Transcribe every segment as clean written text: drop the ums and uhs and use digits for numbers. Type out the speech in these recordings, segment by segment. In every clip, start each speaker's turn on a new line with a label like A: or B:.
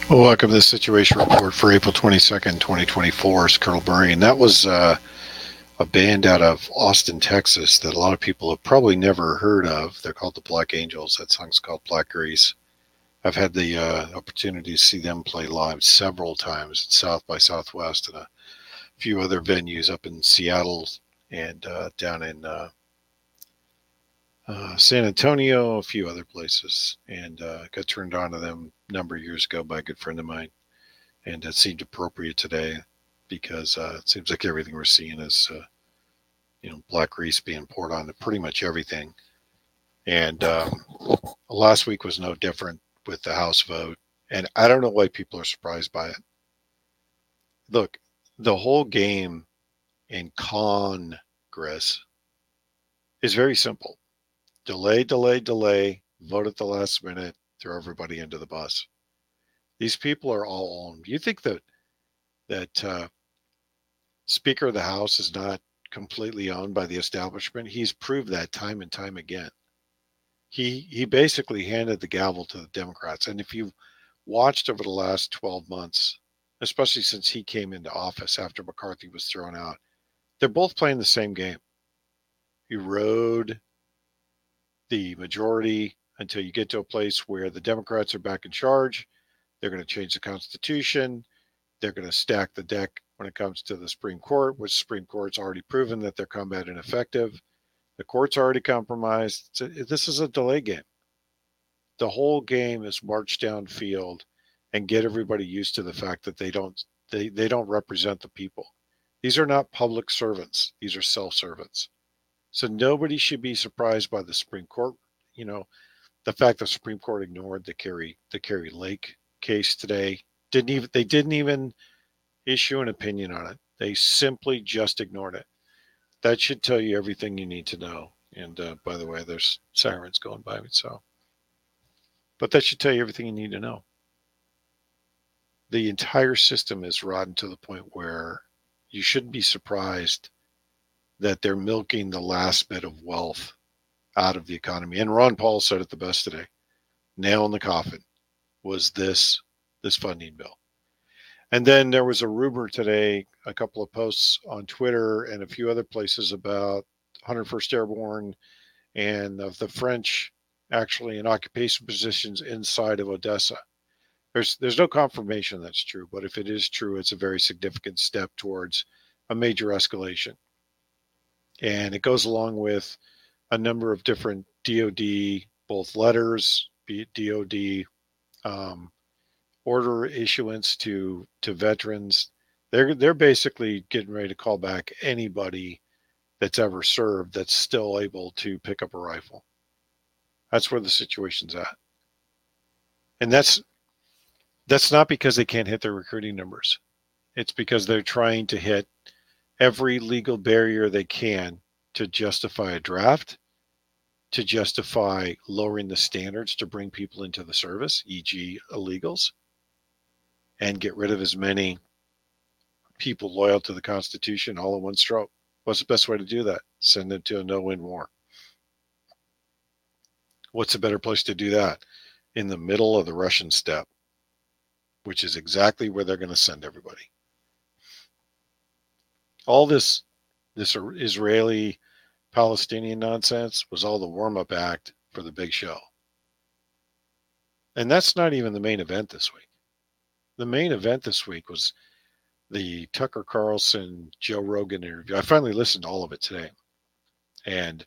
A: Well, welcome to the Situation Report for April 22nd, 2024. It's Colonel Murray, and that was a band out of Austin, Texas that a lot of people have probably never heard of. They're called the Black Angels. That song's called Black Grease. I've had the opportunity to see them play live several times at South by Southwest and a few other venues up in Seattle and down in San Antonio, a few other places, and got turned on to them a number of years ago by a good friend of mine. And it seemed appropriate today because it seems like everything we're seeing is, black grease being poured on to pretty much everything. And last week was no different with the House vote. And I don't know why people are surprised by it. Look, the whole game in Congress is very simple: delay, delay, delay, vote at the last minute, throw everybody into the bus. These people are all on. You think that Speaker of the House is not completely owned by the establishment? He's proved that time and time again. He basically handed the gavel to the Democrats. And if you've watched over the last 12 months, especially since he came into office after McCarthy was thrown out, they're both playing the same game. Erode the majority until you get to a place where the Democrats are back in charge. They're going to change the Constitution. They're going to stack the deck when it comes to the Supreme Court, which the Supreme Court's already proven that their combat ineffective. The court's already compromised. This is a delay game. The whole game is march downfield and get everybody used to the fact that they don't represent the people. These are not public servants. These are self-servants. So nobody should be surprised by the Supreme Court. You know, the fact the Supreme Court ignored the Kari Lake case today. They didn't even issue an opinion on it. They simply just ignored it. That should tell you everything you need to know. And by the way, there's sirens going by me, but that should tell you everything you need to know. The entire system is rotten to the point where you shouldn't be surprised that they're milking the last bit of wealth out of the economy. And Ron Paul said it the best today. Nail in the coffin was this funding bill. And then there was a rumor today, a couple of posts on Twitter and a few other places about 101st Airborne and of the French actually in occupation positions inside of Odessa. There's no confirmation that's true, but if it is true, it's a very significant step towards a major escalation. And it goes along with a number of different DoD, both letters, be it DoD, order issuance to veterans. They're basically getting ready to call back anybody that's ever served that's still able to pick up a rifle. That's where the situation's at. And that's not because they can't hit their recruiting numbers. It's because they're trying to hit every legal barrier they can to justify a draft, to justify lowering the standards to bring people into the service, e.g., illegals, and get rid of as many people loyal to the Constitution all in one stroke. What's the best way to do that? Send them to a no-win war. What's a better place to do that? In the middle of the Russian steppe, which is exactly where they're going to send everybody. All this Israeli Palestinian nonsense was all the warm-up act for the big show. And that's not even the main event this week. The main event this week was the Tucker Carlson, Joe Rogan interview. I finally listened to all of it today. And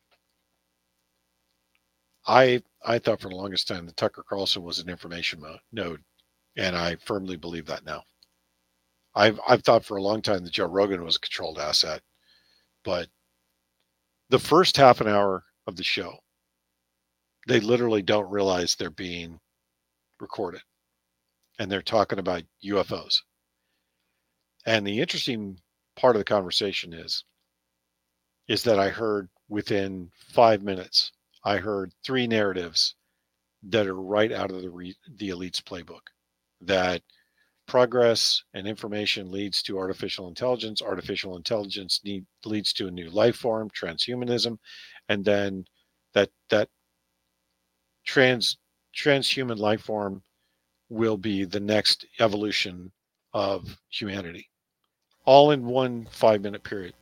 A: I thought for the longest time that Tucker Carlson was an information node. And I firmly believe that now. I've thought for a long time that Joe Rogan was a controlled asset. But the first half an hour of the show, they literally don't realize they're being recorded. And they're talking about UFOs. And the interesting part of the conversation is that I heard within 5 minutes, I heard three narratives that are right out of the elite's playbook. That progress and information leads to artificial intelligence. Artificial intelligence leads to a new life form, transhumanism, and then that transhuman life form will be the next evolution of humanity, all in one 5-minute period.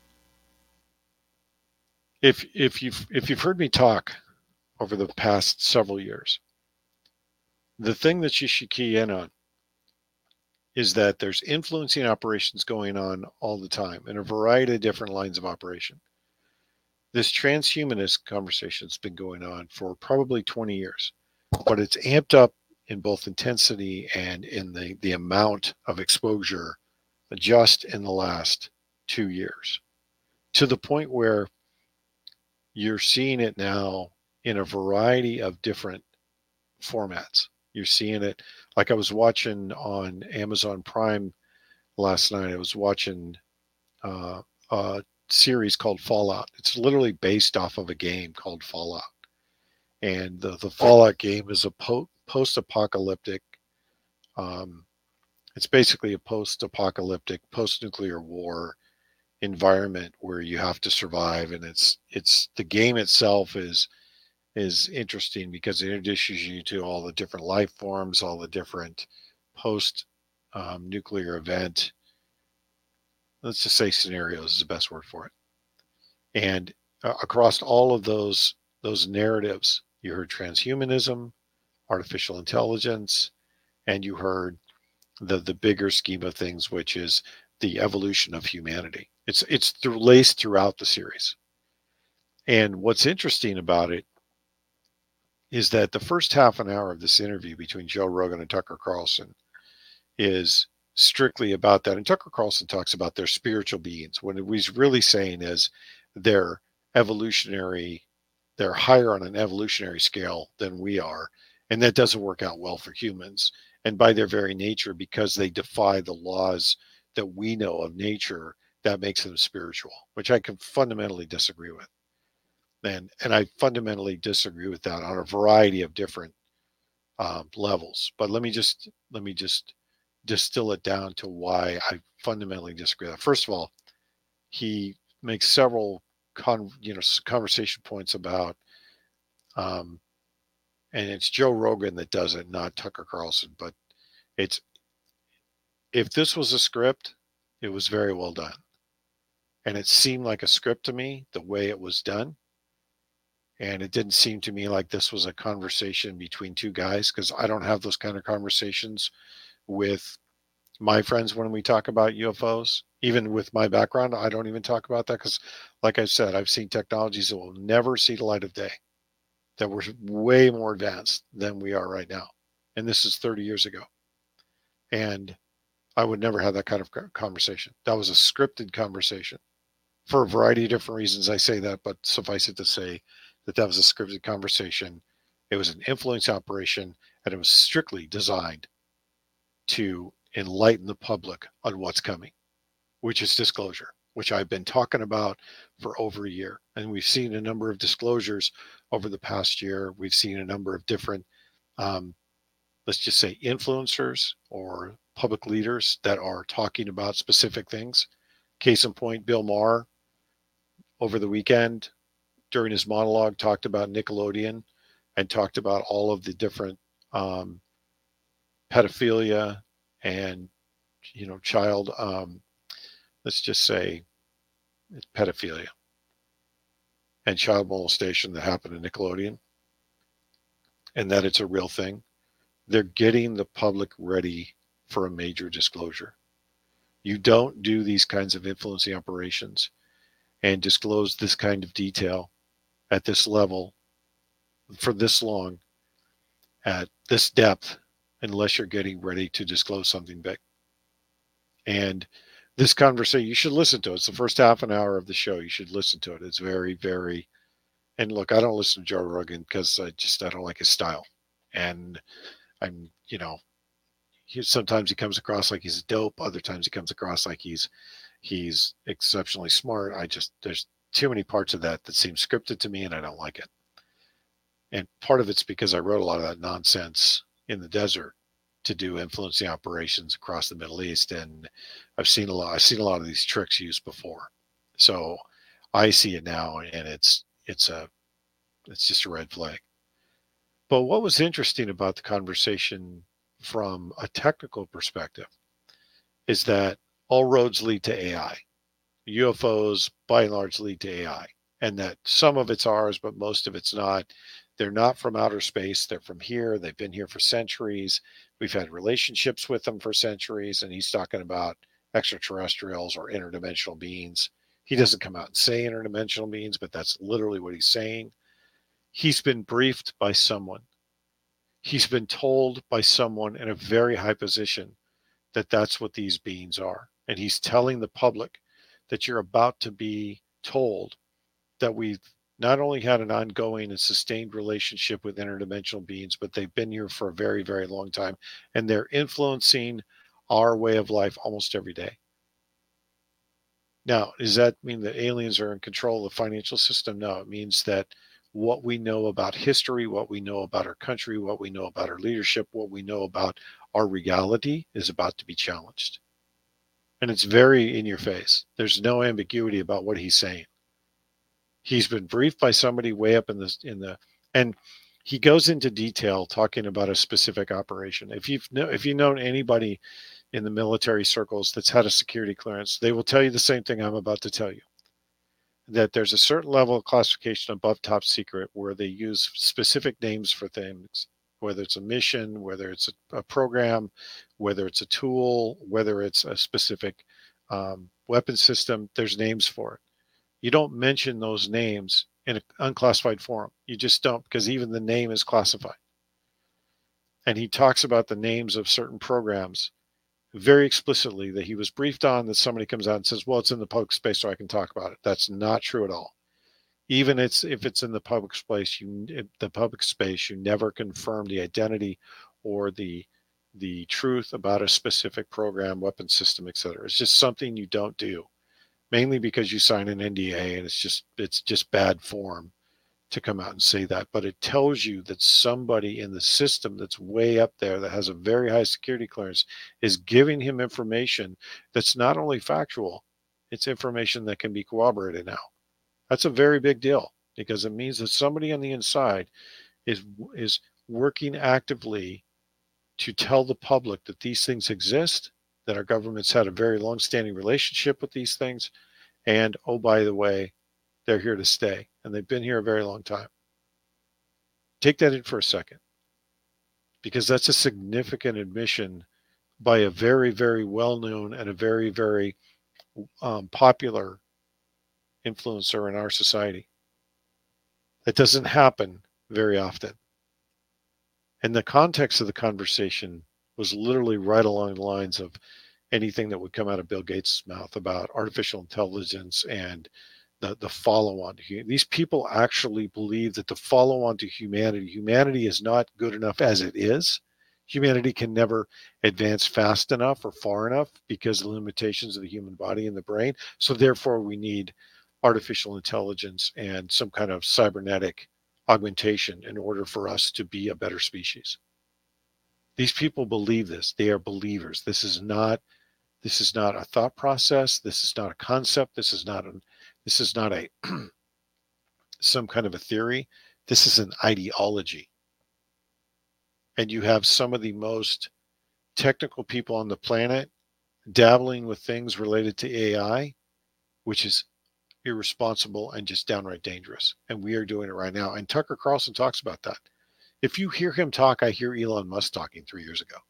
A: If you've heard me talk over the past several years, the thing that you should key in on is that there's influencing operations going on all the time in a variety of different lines of operation. This transhumanist conversation has been going on for probably 20 years, but it's amped up in both intensity and in the amount of exposure just in the last 2 years, to the point where you're seeing it now in a variety of different formats. You're seeing it, like I was watching on Amazon Prime last night. I was watching a series called Fallout. It's literally based off of a game called Fallout. And the Fallout game is a post-apocalyptic, it's basically a post-apocalyptic, post-nuclear war environment where you have to survive. And it's the game itself is interesting because it introduces you to all the different life forms, all the different post nuclear event, let's just say scenarios is the best word for it. And across all of those narratives, you heard transhumanism, artificial intelligence, and you heard the bigger scheme of things, which is the evolution of humanity. It's laced throughout the series. And what's interesting about it is that the first half an hour of this interview between Joe Rogan and Tucker Carlson is strictly about that. And Tucker Carlson talks about their spiritual beings. What he's really saying is they're evolutionary, they're higher on an evolutionary scale than we are. And that doesn't work out well for humans. And by their very nature, because they defy the laws that we know of nature, that makes them spiritual, which I can fundamentally disagree with. And I fundamentally disagree with that on a variety of different levels. But let me just distill it down to why I fundamentally disagree with that. First of all, he makes several conversation points about, and it's Joe Rogan that does it, not Tucker Carlson. But if this was a script, it was very well done, and it seemed like a script to me the way it was done. And it didn't seem to me like this was a conversation between two guys, because I don't have those kind of conversations with my friends when we talk about UFOs. Even with my background, I don't even talk about that because, like I said, I've seen technologies that will never see the light of day, that were way more advanced than we are right now. And this is 30 years ago. And I would never have that kind of conversation. That was a scripted conversation. For a variety of different reasons, I say that, but suffice it to say that was a scripted conversation. It was an influence operation, and it was strictly designed to enlighten the public on what's coming, which is disclosure, which I've been talking about for over a year. And we've seen a number of disclosures over the past year. We've seen a number of different, let's just say, influencers or public leaders that are talking about specific things. Case in point, Bill Maher over the weekend during his monologue talked about Nickelodeon and talked about all of the different pedophilia and child, let's just say pedophilia and child molestation that happened in Nickelodeon, and that it's a real thing. They're getting the public ready for a major disclosure. You don't do these kinds of influencing operations and disclose this kind of detail at this level for this long, at this depth, unless you're getting ready to disclose something big. And this conversation, you should listen to it. It's the first half an hour of the show. You should listen to it. It's very, very, and look, I don't listen to Joe Rogan because I don't like his style. And I'm, sometimes he comes across like he's a dope. Other times he comes across like he's exceptionally smart. There's too many parts of that seem scripted to me, and I don't like it. And part of it's because I wrote a lot of that nonsense in the desert to do influencing operations across the Middle East, and I've seen a lot of these tricks used before. So I see it now, and it's just a red flag. But what was interesting about the conversation from a technical perspective is that all roads lead to AI. UFOs, by and large, lead to AI, and that some of it's ours, but most of it's not. They're not from outer space. They're from here. They've been here for centuries. We've had relationships with them for centuries. And he's talking about extraterrestrials or interdimensional beings. He doesn't come out and say interdimensional beings, but that's literally what he's saying. He's been briefed by someone. He's been told by someone in a very high position that that's what these beings are. And he's telling the public that you're about to be told that we've not only had an ongoing and sustained relationship with interdimensional beings, but they've been here for a very, very long time. And they're influencing our way of life almost every day. Now, does that mean that aliens are in control of the financial system? No, it means that what we know about history, what we know about our country, what we know about our leadership, what we know about our reality is about to be challenged. And it's very in your face. There's no ambiguity about what he's saying. He's been briefed by somebody way up in the, and he goes into detail talking about a specific operation. If you've known anybody in the military circles that's had a security clearance, they will tell you the same thing I'm about to tell you. That there's a certain level of classification above top secret where they use specific names for things, whether it's a mission, whether it's a program, whether it's a tool, whether it's a specific weapon system. There's names for it. You don't mention those names in an unclassified forum. You just don't, because even the name is classified. And he talks about the names of certain programs very explicitly that he was briefed on, that somebody comes out and says, well, it's in the public space, so I can talk about it. That's not true at all. Even if it's in the public space, you never confirm the identity or the truth about a specific program, weapon system, etc. It's just something you don't do, mainly because you sign an NDA, and it's just bad form to come out and say that. But it tells you that somebody in the system that's way up there that has a very high security clearance is giving him information that's not only factual, it's information that can be corroborated now. That's a very big deal, because it means that somebody on the inside is working actively to tell the public that these things exist, that our government's had a very long-standing relationship with these things, and, oh, by the way, they're here to stay, and they've been here a very long time. Take that in for a second, because that's a significant admission by a very, very well-known and a very, very popular influencer in our society. That doesn't happen very often. And the context of the conversation was literally right along the lines of anything that would come out of Bill Gates' mouth about artificial intelligence and the follow-on to these people actually believe that the follow-on to humanity is not good enough as it is. Humanity can never advance fast enough or far enough because of the limitations of the human body and the brain. So therefore, we need artificial intelligence and some kind of cybernetic augmentation in order for us to be a better species. These people believe this. They are believers. This is not a thought process. This is not a concept. This is not a some kind of a theory. This is an ideology. And you have some of the most technical people on the planet dabbling with things related to AI, which is irresponsible and just downright dangerous. And we are doing it right now. And Tucker Carlson talks about that. If you hear him talk, I hear Elon Musk talking 3 years ago.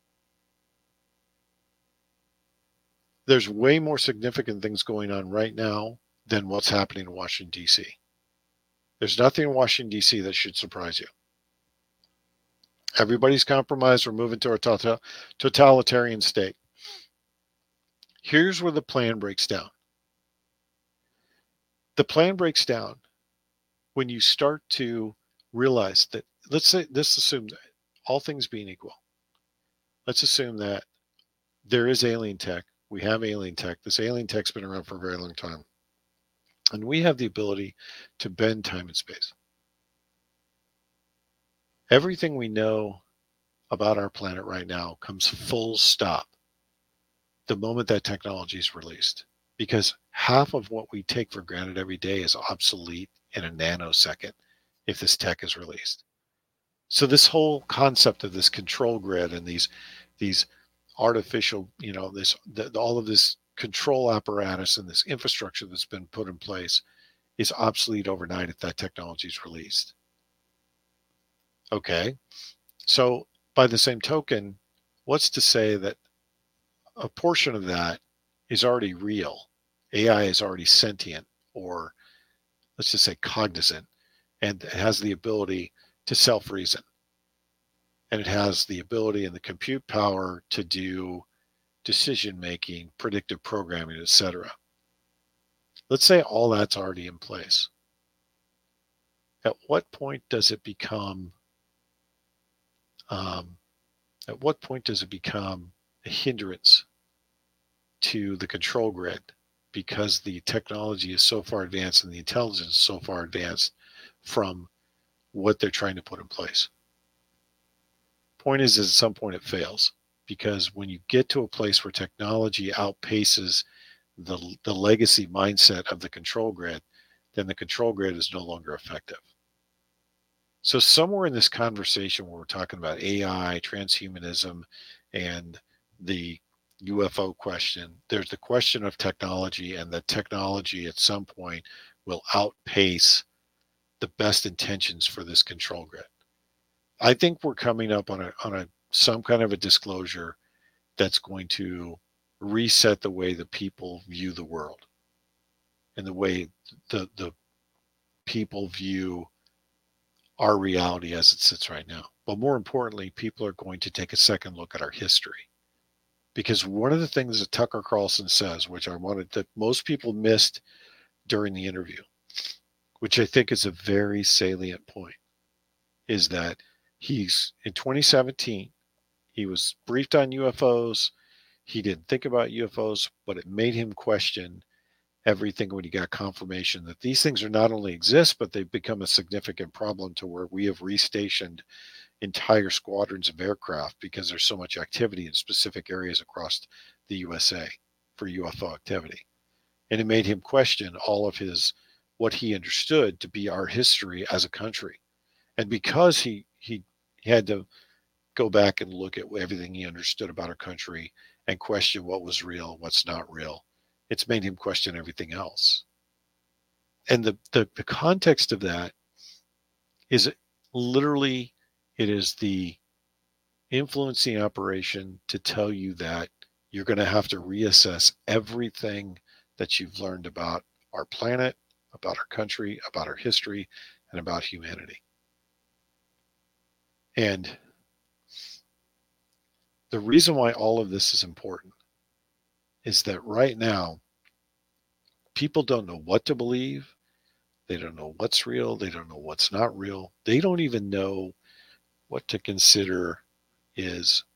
A: There's way more significant things going on right now than what's happening in Washington, D.C. There's nothing in Washington, D.C. that should surprise you. Everybody's compromised. We're moving to a totalitarian state. Here's where the plan breaks down. The plan breaks down when you start to realize that, let's assume that all things being equal, let's assume that there is alien tech. We have alien tech. This alien tech's been around for a very long time. And we have the ability to bend time and space. Everything we know about our planet right now comes full stop the moment that technology is released, because half of what we take for granted every day is obsolete in a nanosecond if this tech is released. So this whole concept of this control grid and these artificial, all of this control apparatus and this infrastructure that's been put in place is obsolete overnight if that technology is released. Okay, so by the same token, what's to say that a portion of that is already real? AI is already sentient, or let's just say cognizant, and has the ability to self-reason, and it has the ability and the compute power to do decision making, predictive programming, etc. Let's say all that's already in place. At what point does it become um, at what point does it become a hindrance to the control grid because the technology is so far advanced and the intelligence is so far advanced from what they're trying to put in place? Point is at some point it fails, because when you get to a place where technology outpaces the legacy mindset of the control grid, then the control grid is no longer effective. So somewhere in this conversation where we're talking about AI, transhumanism, and the UFO question, there's the question of technology, and that technology at some point will outpace the best intentions for this control grid. I think we're coming up on a some kind of a disclosure that's going to reset the way that people view the world and the way the people view our reality as it sits right now. But more importantly, people are going to take a second look at our history. Because one of the things that Tucker Carlson says, which I wanted that most people missed during the interview, which I think is a very salient point, is that he's in 2017, he was briefed on UFOs. He didn't think about UFOs, but it made him question everything when he got confirmation that these things are not only exist, but they've become a significant problem to where we have restationed entire squadrons of aircraft because there's so much activity in specific areas across the USA for UFO activity. And it made him question all of his what he understood to be our history as a country. And because he had to go back and look at everything he understood about our country and question what was real, what's not real, it's made him question everything else. And the context of that is literally, it is the influencing operation to tell you that you're going to have to reassess everything that you've learned about our planet, about our country, about our history, and about humanity. And the reason why all of this is important is that right now, people don't know what to believe. They don't know what's real. They don't know what's not real. They don't even know what to consider is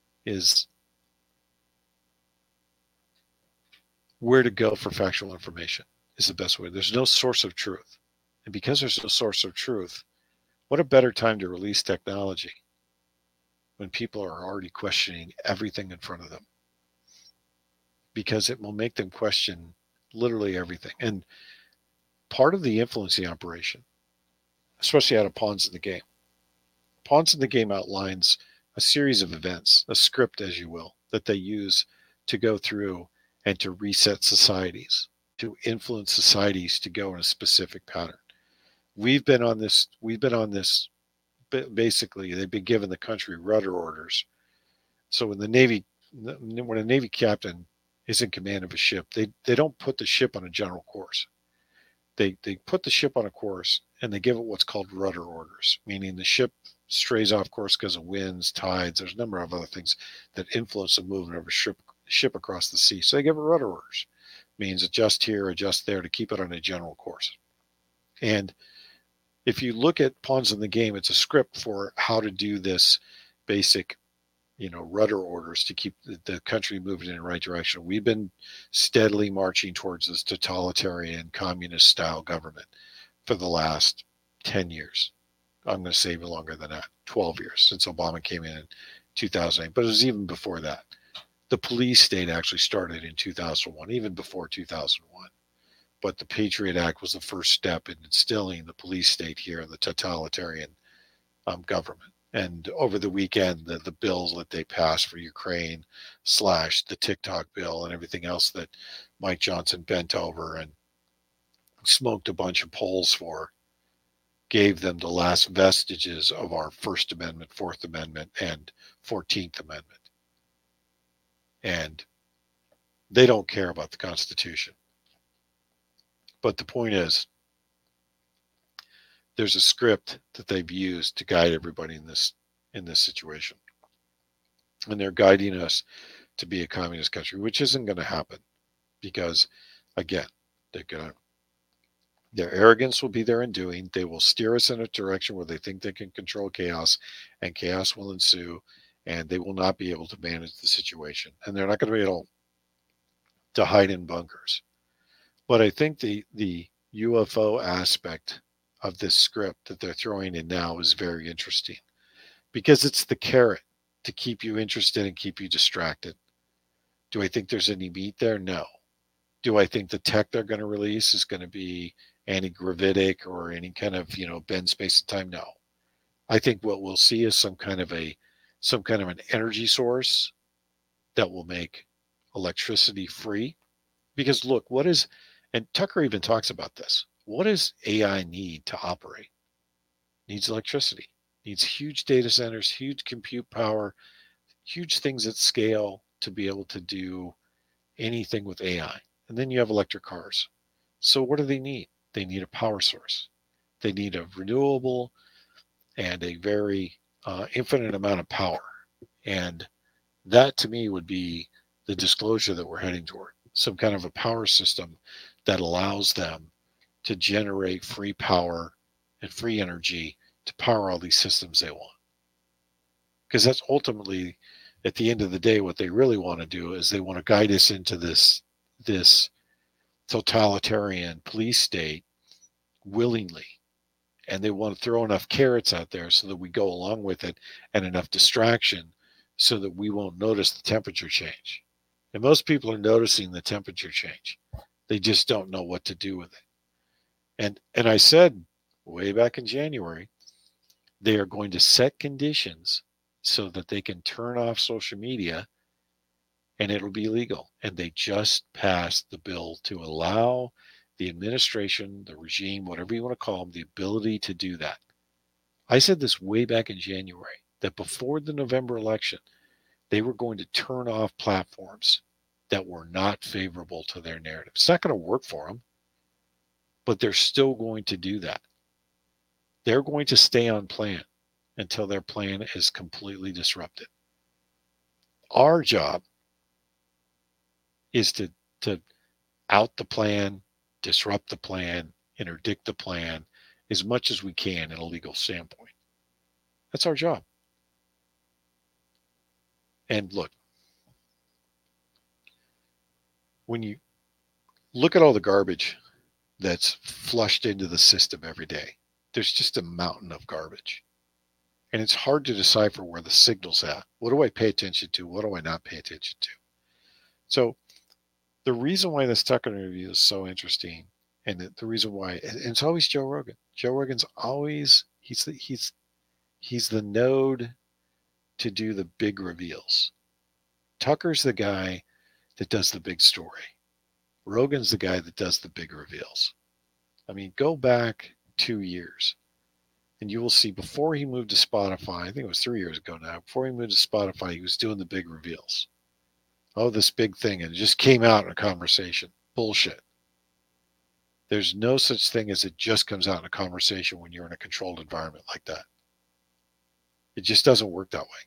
A: where to go for factual information is the best way. There's no source of truth. And because there's no source of truth, what a better time to release technology when people are already questioning everything in front of them, because it will make them question literally everything. And part of the influencing operation, especially out of Pawns in the Game, Pawns in the Game outlines a series of events, a script, as you will, that they use to go through and to reset societies, to influence societies to go in a specific pattern. We've been on this. Basically, they've been given the country rudder orders. So when when a Navy captain is in command of a ship, they don't put the ship on a general course. They put the ship on a course and they give it what's called rudder orders, meaning the ship strays off course because of winds, tides. There's a number of other things that influence the movement of a ship across the sea. So they give it rudder orders, means adjust here, adjust there to keep it on a general course. And if you look at Pawns in the Game, it's a script for how to do this basic, rudder orders to keep the country moving in the right direction. We've been steadily marching towards this totalitarian communist style government for the last 10 years. I'm going to say even longer than that, 12 years since Obama came in 2008, but it was even before that. The police state actually started in 2001, even before 2001. But the Patriot Act was the first step in instilling the police state here in the totalitarian government. And over the weekend, the bills that they passed for Ukraine / the TikTok bill and everything else that Mike Johnson bent over and smoked a bunch of polls for gave them the last vestiges of our First Amendment, Fourth Amendment, and 14th Amendment. And they don't care about the Constitution. But the point is, there's a script that they've used to guide everybody in this situation. And they're guiding us to be a communist country, which isn't going to happen because, again, their arrogance will be their undoing. They will steer us in a direction where they think they can control chaos, and chaos will ensue, and they will not be able to manage the situation. And they're not going to be able to hide in bunkers. But I think the UFO aspect of this script that they're throwing in now is very interesting because it's the carrot to keep you interested and keep you distracted. Do I think there's any meat there? No. Do I think the tech they're going to release is going to be anti-gravitic or any kind of, bend space and time? No. I think what we'll see is some kind of an energy source that will make electricity free. Because look, and Tucker even talks about this. What does AI need to operate? Needs electricity. Needs huge data centers, huge compute power, huge things at scale to be able to do anything with AI. And then you have electric cars. So what do they need? They need a power source. They need a renewable and a very infinite amount of power. And that to me would be the disclosure that we're heading toward. Some kind of a power system that allows them to generate free power and free energy to power all these systems they want. Because that's ultimately, at the end of the day, what they really want to do is they want to guide us into this totalitarian police state willingly. And they want to throw enough carrots out there so that we go along with it and enough distraction so that we won't notice the temperature change. And most people are noticing the temperature change. They just don't know what to do with it. And I said way back in January, they are going to set conditions so that they can turn off social media and it'll be legal. And they just passed the bill to allow the administration, the regime, whatever you want to call them, the ability to do that. I said this way back in January, that before the November election, they were going to turn off platforms that were not favorable to their narrative. It's not going to work for them, but they're still going to do that. They're going to stay on plan until their plan is completely disrupted. Our job is to out the plan, disrupt the plan, interdict the plan as much as we can in a legal standpoint. That's our job. And look, when you look at all the garbage that's flushed into the system every day, there's just a mountain of garbage. And it's hard to decipher where the signal's at. What do I pay attention to? What do I not pay attention to? So the reason why this Tucker interview is so interesting, and the reason why, and it's always Joe Rogan. Joe Rogan's always, he's the node to do the big reveals. Tucker's the guy that does the big story. Rogan's the guy that does the big reveals. I mean, go back 2 years and you will see before he moved to Spotify, I think it was 3 years ago now, before he moved to Spotify, he was doing the big reveals. Oh, this big thing. And it just came out in a conversation. Bullshit. There's no such thing as it just comes out in a conversation when you're in a controlled environment like that. It just doesn't work that way.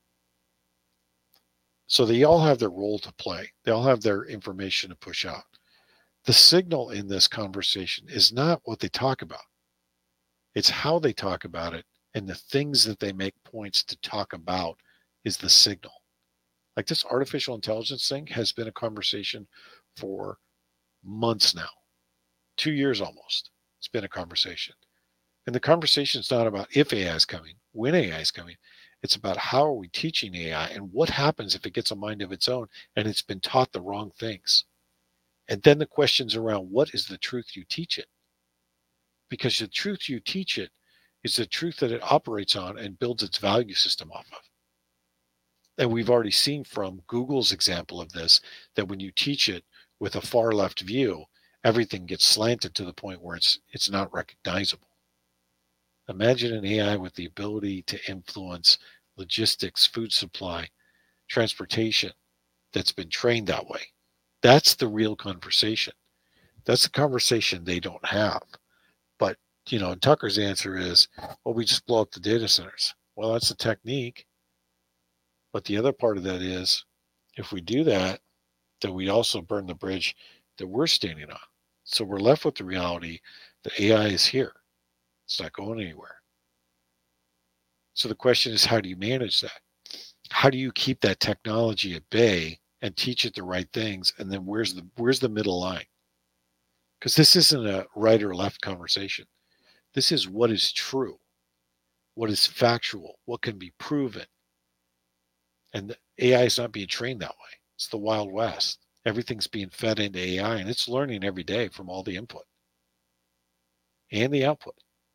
A: So they all have their role to play. They all have their information to push out. The signal in this conversation is not what they talk about. It's how they talk about it, and the things that they make points to talk about is the signal. Like this artificial intelligence thing has been a conversation for months now. 2 years almost. It's been a conversation. And the conversation is not about if AI is coming, when AI is coming. It's about how are we teaching AI and what happens if it gets a mind of its own and it's been taught the wrong things. And then the questions around what is the truth you teach it? Because the truth you teach it It's the truth that it operates on and builds its value system off of. And we've already seen from Google's example of this that when you teach it with a far left view, everything gets slanted to the point where it's not recognizable. Imagine an AI with the ability to influence logistics, food supply, transportation that's been trained that way. That's the real conversation. That's the conversation they don't have. But, Tucker's answer is, well, we just blow up the data centers. Well, that's a technique. But the other part of that is, if we do that, then we also burn the bridge that we're standing on. So we're left with the reality that AI is here. It's not going anywhere. So the question is, how do you manage that? How do you keep that technology at bay and teach it the right things? And then where's the middle line? Because this isn't a right or left conversation. This is what is true, what is factual, what can be proven. And the AI is not being trained that way. It's the Wild West. Everything's being fed into AI, and it's learning every day from all the input and the output.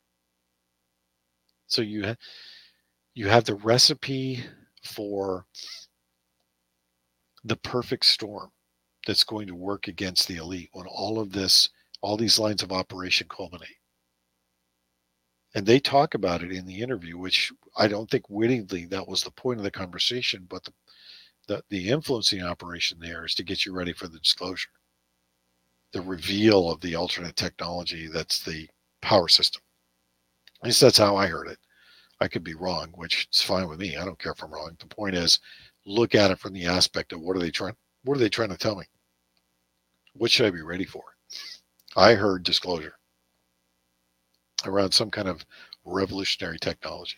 A: So you have the recipe for the perfect storm that's going to work against the elite when all these lines of operation culminate. And they talk about it in the interview, which I don't think wittingly that was the point of the conversation, but the influencing operation there is to get you ready for the disclosure, the reveal of the alternate technology that's the power system. At least that's how I heard it. I could be wrong, which is fine with me. I don't care if I'm wrong. The point is, look at it from the aspect of what are they trying to tell me? What should I be ready for? I heard disclosure around some kind of revolutionary technology.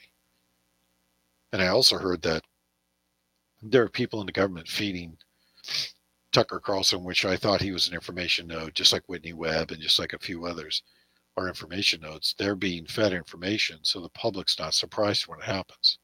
A: And I also heard that there are people in the government feeding Tucker Carlson, which I thought he was an information node, just like Whitney Webb and just like a few others are information nodes. They're being fed information, so the public's not surprised when it happens.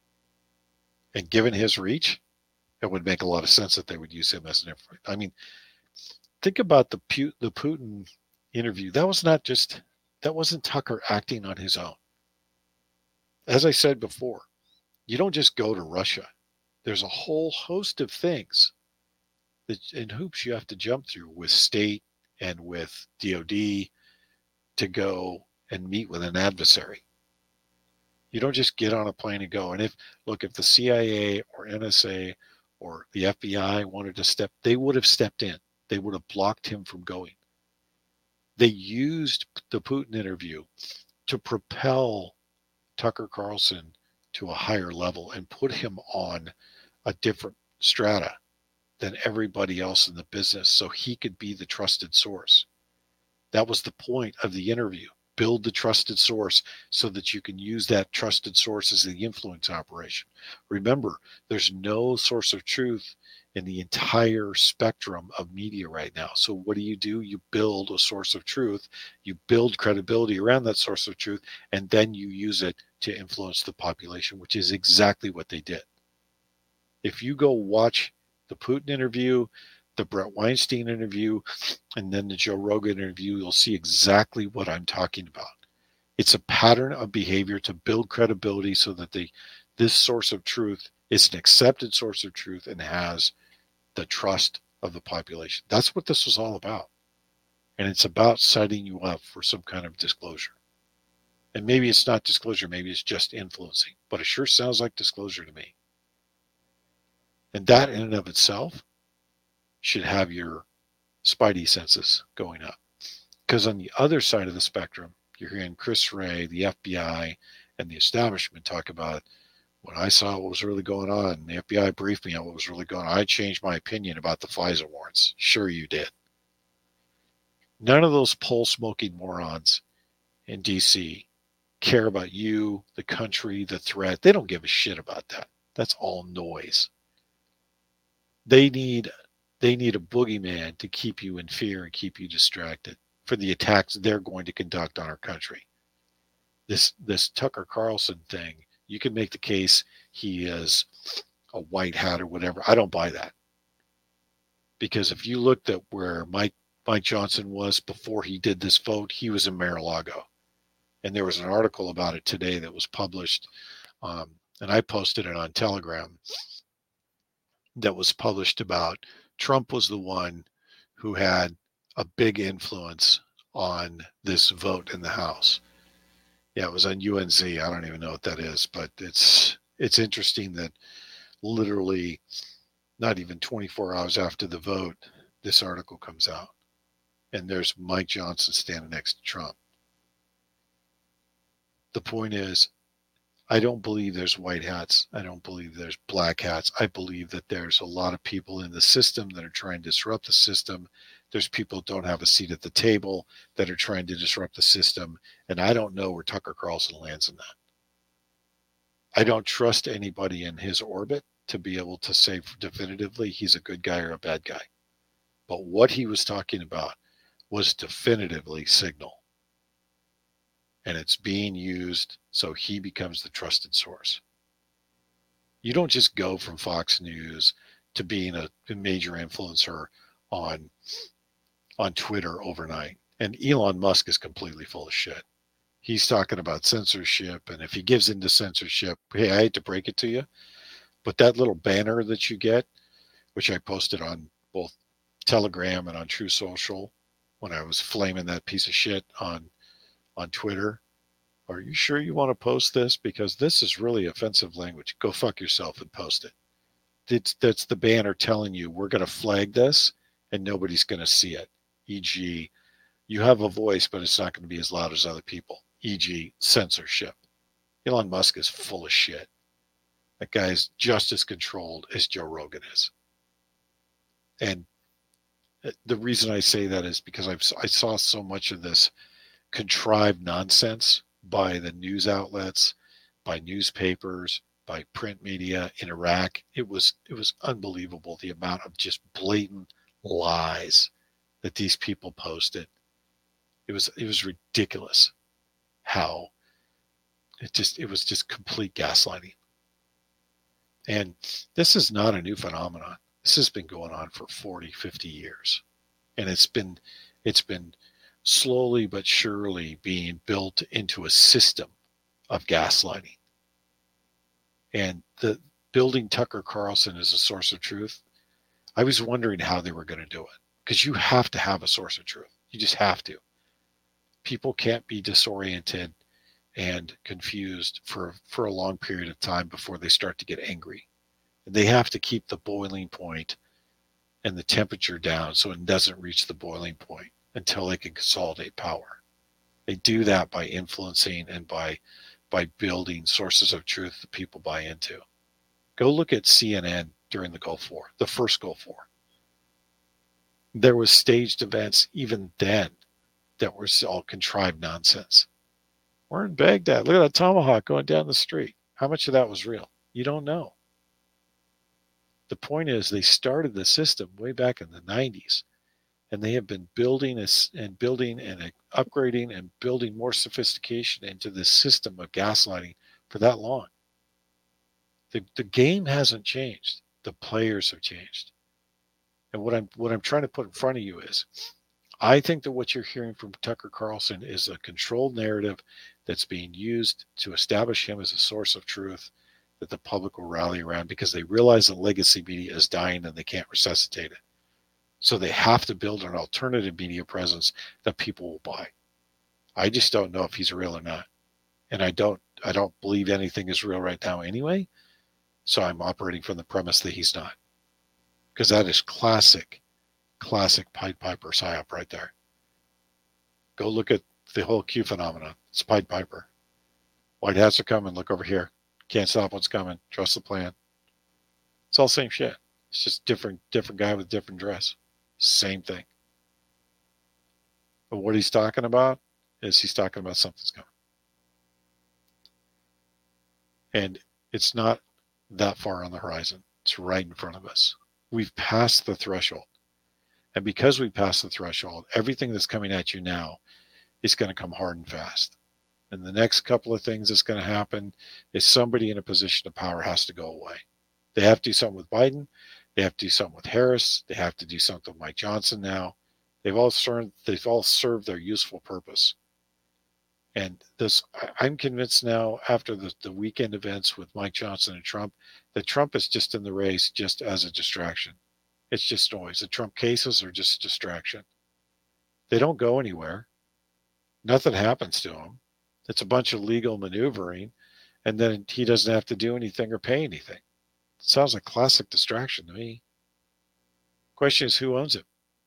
A: And given his reach, it would make a lot of sense that they would use him as an information. I mean, think about the Putin interview. That wasn't Tucker acting on his own. As I said before, you don't just go to Russia. There's a whole host of things and hoops you have to jump through with state and with DOD to go and meet with an adversary. You don't just get on a plane and go. And if the CIA or NSA or the FBI wanted to step, they would have stepped in. They would have blocked him from going. They used the Putin interview to propel Tucker Carlson to a higher level and put him on a different strata than everybody else in the business so he could be the trusted source. That was the point of the interview. Build the trusted source so that you can use that trusted source as the influence operation. Remember, there's no source of truth in the entire spectrum of media right now. So what do? You build a source of truth, you build credibility around that source of truth, and then you use it to influence the population, which is exactly what they did. If you go watch the Putin interview, the Brett Weinstein interview, and then the Joe Rogan interview, you'll see exactly what I'm talking about. It's a pattern of behavior to build credibility so that this source of truth is an accepted source of truth and has the trust of the population. That's what this was all about. And it's about setting you up for some kind of disclosure. And maybe it's not disclosure, maybe it's just influencing, but it sure sounds like disclosure to me. And that in and of itself should have your spidey senses going up. Because on the other side of the spectrum, you're hearing Chris Wray, the FBI, and the establishment talk about, when I saw what was really going on, the FBI briefed me on what was really going on, I changed my opinion about the FISA warrants. Sure you did. None of those pole-smoking morons in D.C. care about you, the country, the threat. They don't give a shit about that. That's all noise. They need a boogeyman to keep you in fear and keep you distracted for the attacks they're going to conduct on our country. This Tucker Carlson thing, you can make the case he is a white hat or whatever. I don't buy that. Because if you looked at where Mike Johnson was before he did this vote, he was in Mar-a-Lago. And there was an article about it today that was published, and I posted it on Telegram, that was published about Trump was the one who had a big influence on this vote in the House. Yeah, it was on UNZ. I don't even know what that is, but it's interesting that literally not even 24 hours after the vote, this article comes out. And there's Mike Johnson standing next to Trump. The point is, I don't believe there's white hats. I don't believe there's black hats. I believe that there's a lot of people in the system that are trying to disrupt the system. There's people who don't have a seat at the table that are trying to disrupt the system. And I don't know where Tucker Carlson lands in that. I don't trust anybody in his orbit to be able to say definitively he's a good guy or a bad guy. But what he was talking about was definitively signal. And it's being used so he becomes the trusted source. You don't just go from Fox News to being a major influencer on Twitter overnight. And Elon Musk is completely full of shit. He's talking about censorship, and if he gives into censorship, hey, I hate to break it to you, but that little banner that you get, which I posted on both Telegram and on True Social when I was flaming that piece of shit on Twitter. Are you sure you want to post this? Because this is really offensive language. Go fuck yourself and post it. That's the banner telling you we're going to flag this and nobody's going to see it. E.g., you have a voice, but it's not going to be as loud as other people. E.g., censorship. Elon Musk is full of shit. That guy is just as controlled as Joe Rogan is. And the reason I say that is because I saw so much of this contrived nonsense by the news outlets, by newspapers, by print media in Iraq. It was unbelievable, the amount of just blatant lies that these people posted. It was ridiculous how it was just complete gaslighting. And this is not a new phenomenon. This has been going on for 40, 50 years. And it's been slowly but surely being built into a system of gaslighting. And the building Tucker Carlson as a source of truth, I was wondering how they were going to do it. Because you have to have a source of truth. You just have to. People can't be disoriented and confused for a long period of time before they start to get angry. And they have to keep the boiling point and the temperature down so it doesn't reach the boiling point until they can consolidate power. They do that by influencing and by building sources of truth that people buy into. Go look at CNN during the Gulf War, the first Gulf War. There was staged events even then that were all contrived nonsense. We're in Baghdad. Look at that tomahawk going down the street. How much of that was real? You don't know. The point is they started the system way back in the 90s, and they have been building and upgrading and building more sophistication into this system of gaslighting for that long. The game hasn't changed. The players have changed. And what I'm trying to put in front of you is, I think that what you're hearing from Tucker Carlson is a controlled narrative that's being used to establish him as a source of truth that the public will rally around because they realize the legacy media is dying and they can't resuscitate it. So they have to build an alternative media presence that people will buy. I just don't know if he's real or not. And I don't believe anything is real right now anyway. So I'm operating from the premise that he's not. Because that is classic Pied Piper psyop right there. Go look at the whole Q phenomenon. It's Pied Piper. White hats are coming. Look over here. Can't stop what's coming. Trust the plan. It's all same shit. It's just different guy with different dress. Same thing. But what he's talking about is he's talking about something's coming. And it's not that far on the horizon. It's right in front of us. We've passed the threshold. And because we passed the threshold, everything that's coming at you now is going to come hard and fast. And the next couple of things that's going to happen is somebody in a position of power has to go away. They have to do something with Biden. They have to do something with Harris. They have to do something with Mike Johnson now. They've all served their useful purpose. And this, I'm convinced now, after the weekend events with Mike Johnson and Trump, that Trump is just in the race just as a distraction. It's just noise. The Trump cases are just a distraction. They don't go anywhere. Nothing happens to him. It's a bunch of legal maneuvering, and then he doesn't have to do anything or pay anything. It sounds like classic distraction to me. Question is, who owns it?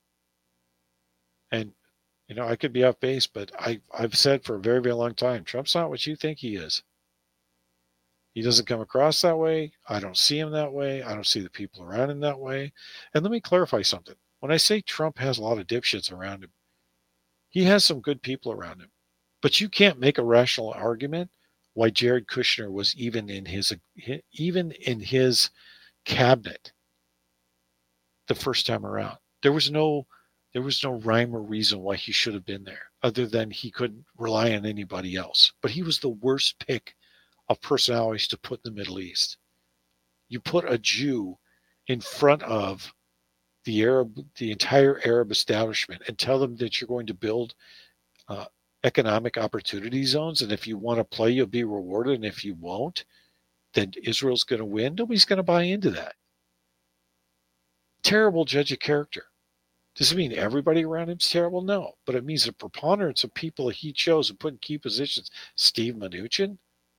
A: And I could be off base, but I've said for a very, very long time, Trump's not what you think he is. He doesn't come across that way. I don't see him that way. I don't see the people around him that way. And let me clarify something. When I say Trump has a lot of dipshits around him, he has some good people around him. But you can't make a rational argument why Jared Kushner was even in his cabinet the first time around. There was no rhyme or reason why he should have been there, other than he couldn't rely on anybody else. But he was the worst pick of personalities to put in the Middle East. You put a Jew in front of the entire Arab establishment, and tell them that you're going to build economic opportunity zones, and if you want to play, you'll be rewarded, and if you won't, then Israel's going to win. Nobody's going to buy into that. Terrible judge of character. Does it mean everybody around him's terrible? No, but it means the preponderance of people he chose and put in key positions. Steve Mnuchin.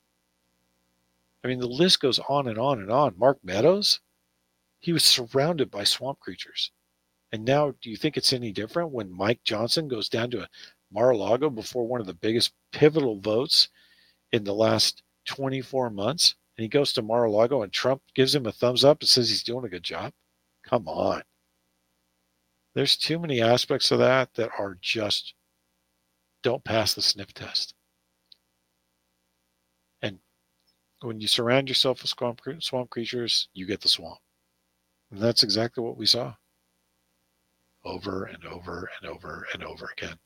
A: I mean, the list goes on and on and on. Mark Meadows. He was surrounded by swamp creatures. And now, do you think it's any different when Mike Johnson goes down to Mar-a-Lago before one of the biggest pivotal votes in the last 24 months? And he goes to Mar-a-Lago and Trump gives him a thumbs up and says he's doing a good job? Come on. There's too many aspects of that are just don't pass the sniff test. And when you surround yourself with swamp creatures, you get the swamp. And that's exactly what we saw. Over and over and over and over again.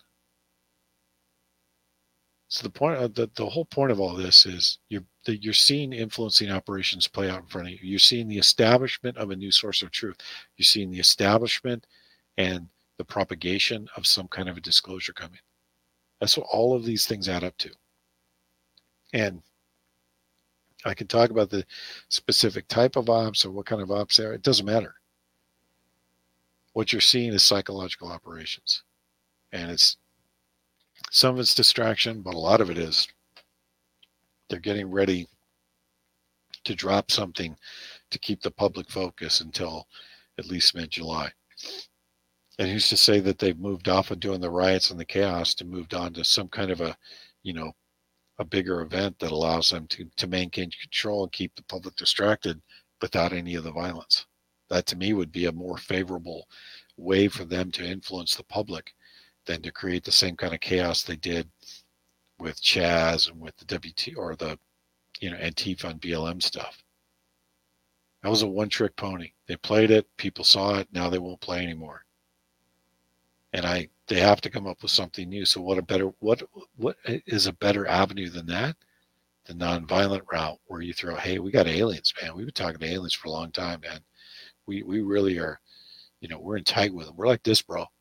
A: So the point of the whole point of all this is you're seeing influencing operations play out in front of you. You're seeing the establishment of a new source of truth. You're seeing the establishment and the propagation of some kind of a disclosure coming. That's what all of these things add up to. And I can talk about the specific type of ops or what kind of ops there. It doesn't matter. What you're seeing is psychological operations. And some of it's distraction, but a lot of it is they're getting ready to drop something to keep the public focus until at least mid-July. And who's to say that they've moved off of doing the riots and the chaos to moved on to some kind of a bigger event that allows them to maintain control and keep the public distracted without any of the violence. That to me would be a more favorable way for them to influence the public than to create the same kind of chaos they did with Chaz and with the WT or the Antifa and BLM stuff. That was a one-trick pony. They played it, people saw it, now they won't play anymore. And they have to come up with something new. So what is a better avenue than that? The nonviolent route where you throw, hey, we got aliens, man. We've been talking to aliens for a long time, man. We really are, we're in tight with them. We're like this, bro.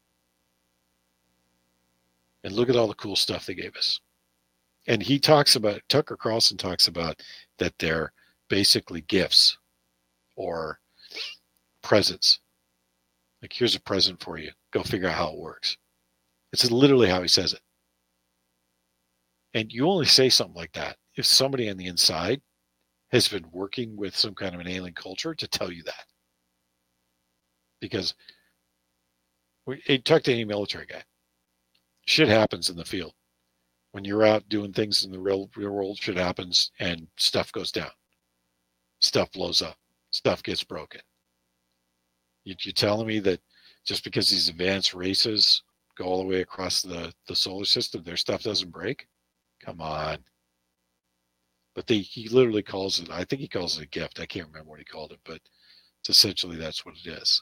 A: And look at all the cool stuff they gave us. And Tucker Carlson talks about that they're basically gifts or presents. Like, here's a present for you. Go figure out how it works. It's literally how he says it. And you only say something like that if somebody on the inside has been working with some kind of an alien culture to tell you that. Because talk to any military guy. Shit happens in the field. When you're out doing things in the real world, shit happens and stuff goes down. Stuff blows up. Stuff gets broken. You're telling me that just because these advanced races go all the way across the solar system, their stuff doesn't break? Come on. But he literally calls it, I think he calls it a gift. I can't remember what he called it, but it's essentially that's what it is.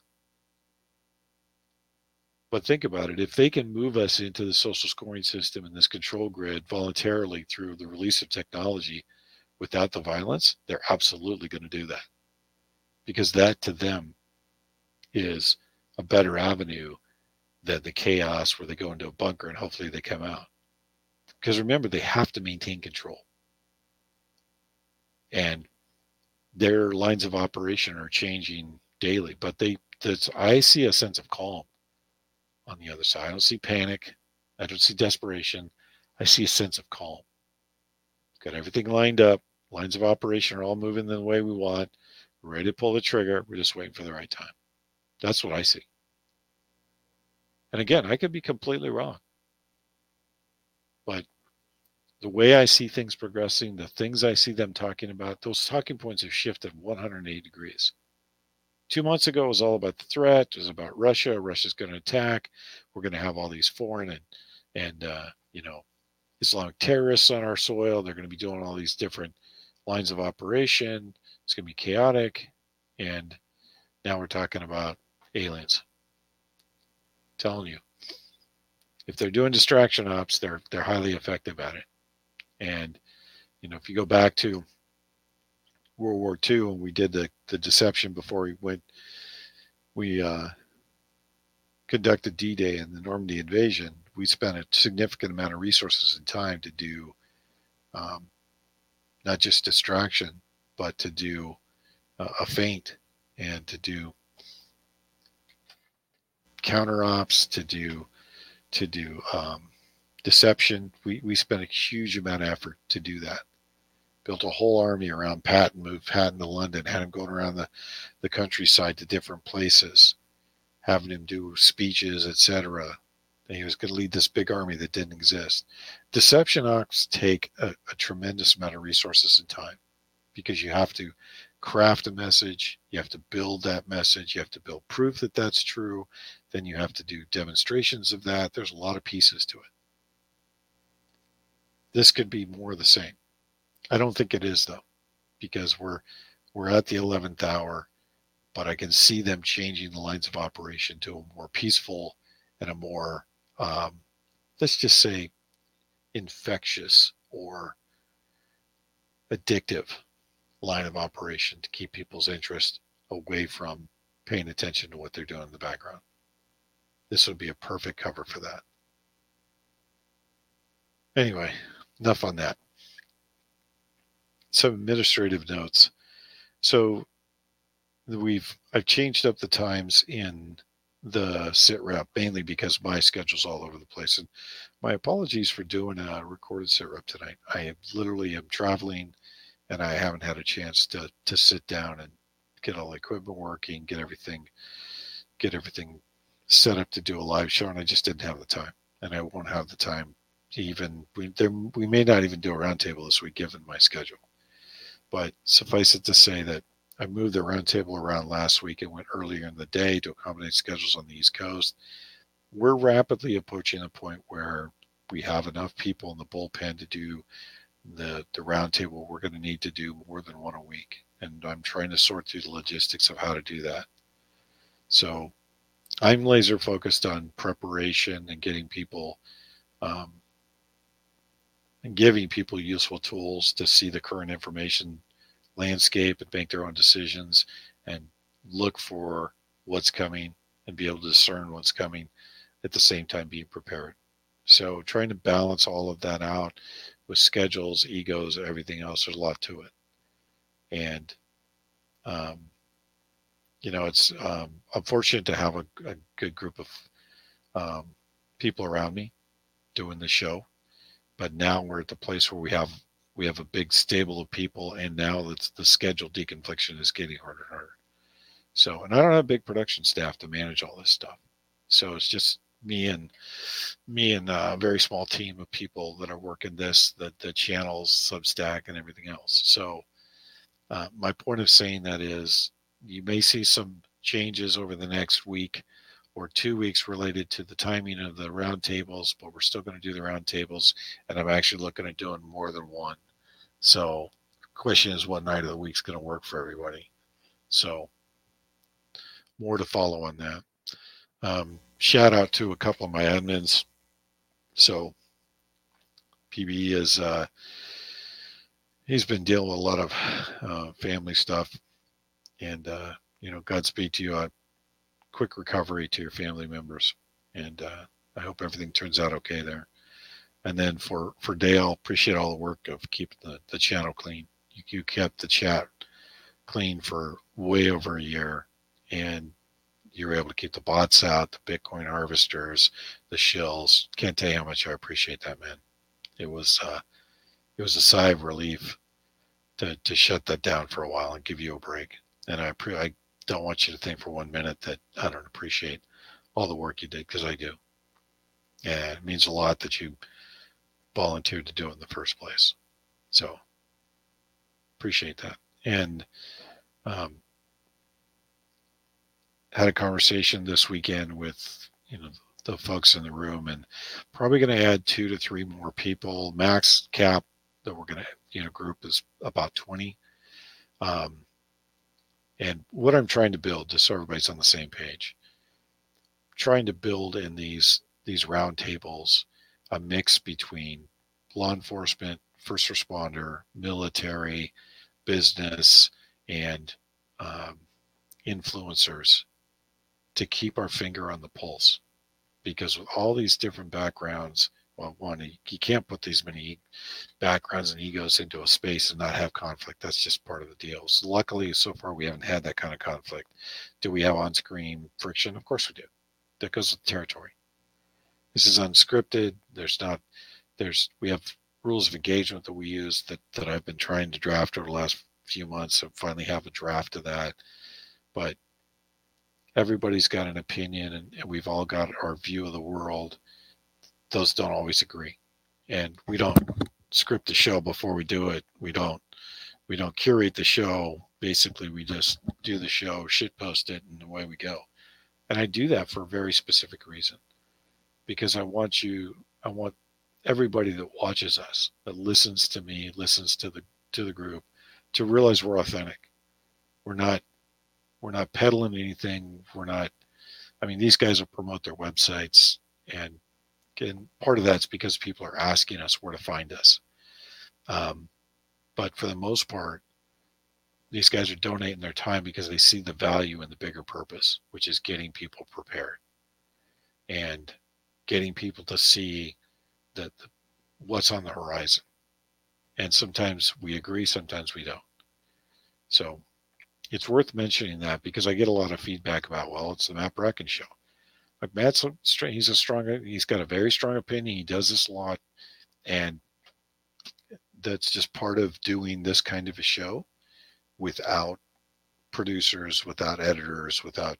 A: But think about it. If they can move us into the social scoring system and this control grid voluntarily through the release of technology without the violence, they're absolutely going to do that. Because that to them is a better avenue than the chaos where they go into a bunker and hopefully they come out. Because remember, they have to maintain control. And their lines of operation are changing daily. But I see a sense of calm on the other side. I don't see panic. I don't see desperation. I see a sense of calm. Got everything lined up. Lines of operation are all moving the way we want. We're ready to pull the trigger. We're just waiting for the right time. That's what I see. And again, I could be completely wrong. But the way I see things progressing, the things I see them talking about, those talking points have shifted 180 degrees. 2 months ago, it was all about the threat. It was about Russia. Russia's going to attack. We're going to have all these foreign and Islamic terrorists on our soil. They're going to be doing all these different lines of operation. It's going to be chaotic. And now we're talking about aliens. I'm telling you, if they're doing distraction ops, they're highly effective at it. And if you go back to World War II and we did the deception before we conducted D-Day and the Normandy invasion, we spent a significant amount of resources and time to do not just distraction, but to do a feint and to do counter ops, to do deception. We spent a huge amount of effort to do that. Built a whole army around Patton, moved Patton to London, had him going around the countryside to different places, having him do speeches, etc. And he was going to lead this big army that didn't exist. Deception ops take a tremendous amount of resources and time because you have to craft a message, you have to build that message, you have to build proof that that's true, then you have to do demonstrations of that. There's a lot of pieces to it. This could be more of the same. I don't think it is, though, because we're at the 11th hour, but I can see them changing the lines of operation to a more peaceful and a more, let's just say, infectious or addictive line of operation to keep people's interest away from paying attention to what they're doing in the background. This would be a perfect cover for that. Anyway, enough on that. Some administrative notes. So I've changed up the times in the sit rep mainly because my schedule's all over the place. And my apologies for doing a recorded sit rep tonight. I literally am traveling and I haven't had a chance to sit down and get all the equipment working, get everything set up to do a live show, and I just didn't have the time. And I won't have the time to even, we may not even do a roundtable this week given my schedule. But suffice it to say that I moved the roundtable around last week and went earlier in the day to accommodate schedules on the East Coast. We're rapidly approaching a point where we have enough people in the bullpen to do the roundtable. We're going to need to do more than one a week. And I'm trying to sort through the logistics of how to do that. So I'm laser focused on preparation and getting people and giving people useful tools to see the current information landscape and make their own decisions and look for what's coming and be able to discern what's coming at the same time being prepared. So trying to balance all of that out with schedules, egos, everything else, there's a lot to it. And, it's I'm fortunate to have a good group of people around me doing the show. But now we're at the place where we have a big stable of people, and now the schedule deconfliction is getting harder and harder. So, and I don't have a big production staff to manage all this stuff. So it's just me and a very small team of people that are working the channels, Substack, and everything else. So my point of saying that is you may see some changes over the next week or 2 weeks related to the timing of the roundtables, but we're still going to do the roundtables, and I'm actually looking at doing more than one. So the question is what night of the week is going to work for everybody. So more to follow on that. Shout out to a couple of my admins. So PB is he's been dealing with a lot of family stuff, and Godspeed to you. Quick recovery to your family members, and I hope everything turns out okay there. And then for Dale, appreciate all the work of keeping the channel clean. You kept the chat clean for way over a year, and you were able to keep the bots out, the Bitcoin harvesters, the shills. Can't tell you how much I appreciate that, man. It was a sigh of relief to shut that down for a while and give you a break. And I don't want you to think for 1 minute that I don't appreciate all the work you did, because I do. And it means a lot that you volunteered to do it in the first place. So appreciate that. And had a conversation this weekend with the folks in the room, and probably going to add 2 to 3 more people. Max cap that we're going to group is about 20. And what I'm trying to build, just so everybody's on the same page, trying to build in these roundtables a mix between law enforcement, first responder, military, business, and influencers, to keep our finger on the pulse. Because with all these different backgrounds, well, one, you can't put these many backgrounds and egos into a space and not have conflict. That's just part of the deal. So luckily, so far, we haven't had that kind of conflict. Do we have on-screen friction? Of course we do. That goes with the territory. This is unscripted. We have rules of engagement that we use that I've been trying to draft over the last few months. So finally have a draft of that. But everybody's got an opinion, and we've all got our view of the world. Those don't always agree. And we don't script the show before we do it. We don't curate the show. Basically, we just do the show, shitpost it, and away we go. And I do that for a very specific reason. Because I want everybody that watches us, that listens to me, listens to the group, to realize we're authentic. We're not peddling anything. These guys will promote their websites, and part of that's because people are asking us where to find us. But for the most part, these guys are donating their time because they see the value in the bigger purpose, which is getting people prepared and getting people to see that what's on the horizon. And sometimes we agree, sometimes we don't. So it's worth mentioning that, because I get a lot of feedback about, well, it's the Matt Bracken show. Like, Matt's he's got a very strong opinion. He does this a lot, and that's just part of doing this kind of a show without producers, without editors, without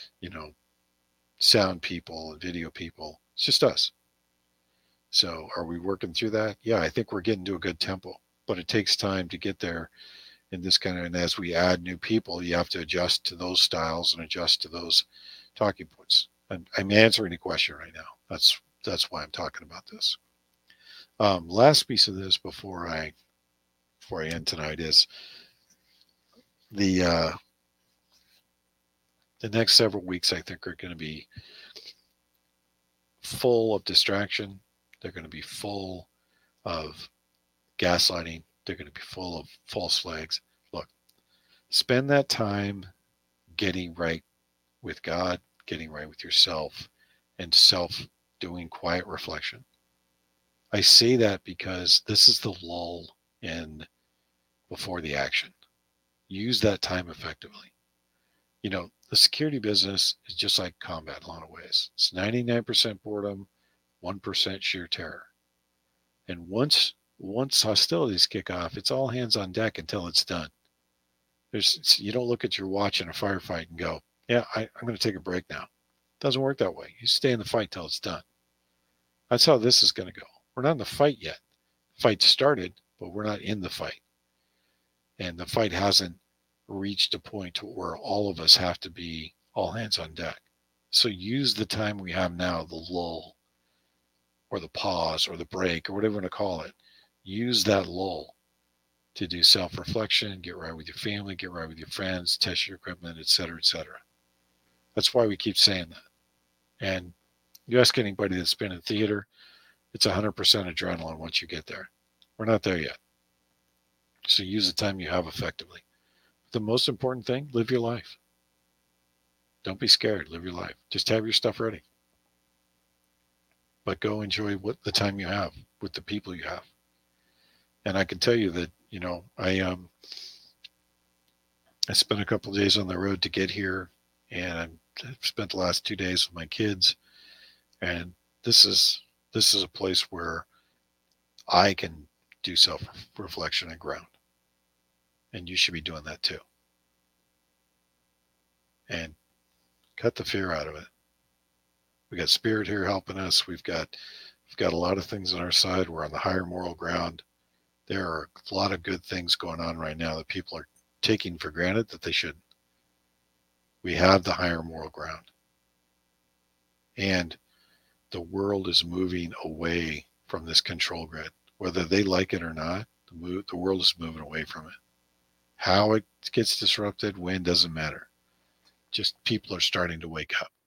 A: sound people and video people. It's just us. So are we working through that? Yeah, I think we're getting to a good tempo, but it takes time to get there in this kind of, and as we add new people, you have to adjust to those styles and adjust to those talking points. I'm answering a question right now. That's why I'm talking about this. Last piece of this before I end tonight is the next several weeks, I think, are going to be full of distraction. They're going to be full of gaslighting. They're going to be full of false flags. Look, spend that time getting right with God, getting right with yourself, and doing quiet reflection. I say that because this is the lull in before the action. Use that time effectively. The security business is just like combat in a lot of ways. It's 99% boredom, 1% sheer terror. And once hostilities kick off, it's all hands on deck until it's done. You don't look at your watch in a firefight and go, yeah, I'm going to take a break now. It doesn't work that way. You stay in the fight till it's done. That's how this is going to go. We're not in the fight yet. The fight started, but we're not in the fight. And the fight hasn't reached a point where all of us have to be all hands on deck. So use the time we have now, the lull or the pause or the break or whatever you want to call it. Use that lull to do self-reflection, get right with your family, get right with your friends, test your equipment, et cetera, et cetera. That's why we keep saying that. And you ask anybody that's been in theater, it's 100% adrenaline once you get there. We're not there yet. So use the time you have effectively. The most important thing, live your life. Don't be scared. Live your life. Just have your stuff ready. but go enjoy what the time you have with the people you have. And I can tell you that, I spent a couple of days on the road to get here, and I've spent the last 2 days with my kids. And this is a place where I can do self-reflection and ground, and you should be doing that too. And cut the fear out of it. We got Spirit here helping us. We've got a lot of things on our side. We're on the higher moral ground. There are a lot of good things going on right now that people are taking for granted that they shouldn't. We have the higher moral ground. And the world is moving away from this control grid. Whether they like it or not, the world is moving away from it. How it gets disrupted, when, doesn't matter. Just people are starting to wake up.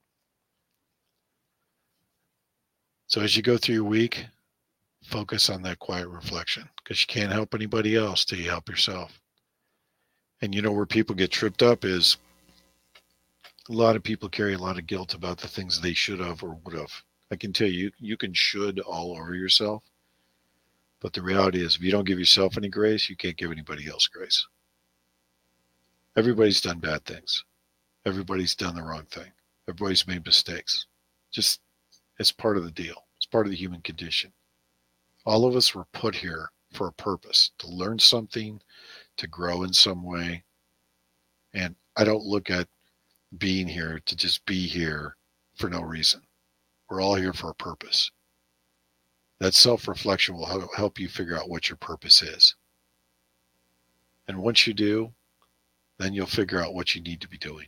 A: So as you go through your week, focus on that quiet reflection, because you can't help anybody else till you help yourself. And where people get tripped up is a lot of people carry a lot of guilt about the things they should have or would have. I can tell you, you can should all over yourself. But the reality is, if you don't give yourself any grace, you can't give anybody else grace. Everybody's done bad things. Everybody's done the wrong thing. Everybody's made mistakes. Just, it's part of the deal. It's part of the human condition. All of us were put here for a purpose, to learn something, to grow in some way. And I don't look at being here to just be here for no reason. We're all here for a purpose. That self-reflection will help you figure out what your purpose is. And once you do, then you'll figure out what you need to be doing.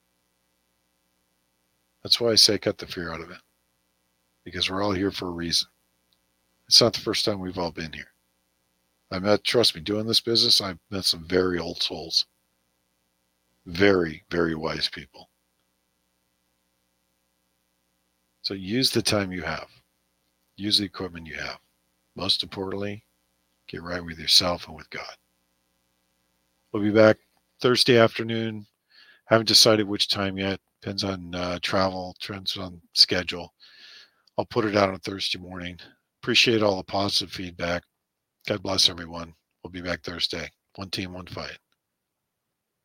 A: That's why I say cut the fear out of it. Because we're all here for a reason. It's not the first time we've all been here. Trust me, doing this business, I've met some very old souls. Very, very wise people. So use the time you have. Use the equipment you have. Most importantly, get right with yourself and with God. We'll be back Thursday afternoon. Haven't decided which time yet. Depends on travel, depends on schedule. I'll put it out on Thursday morning. Appreciate all the positive feedback. God bless everyone. We'll be back Thursday. One team, one fight.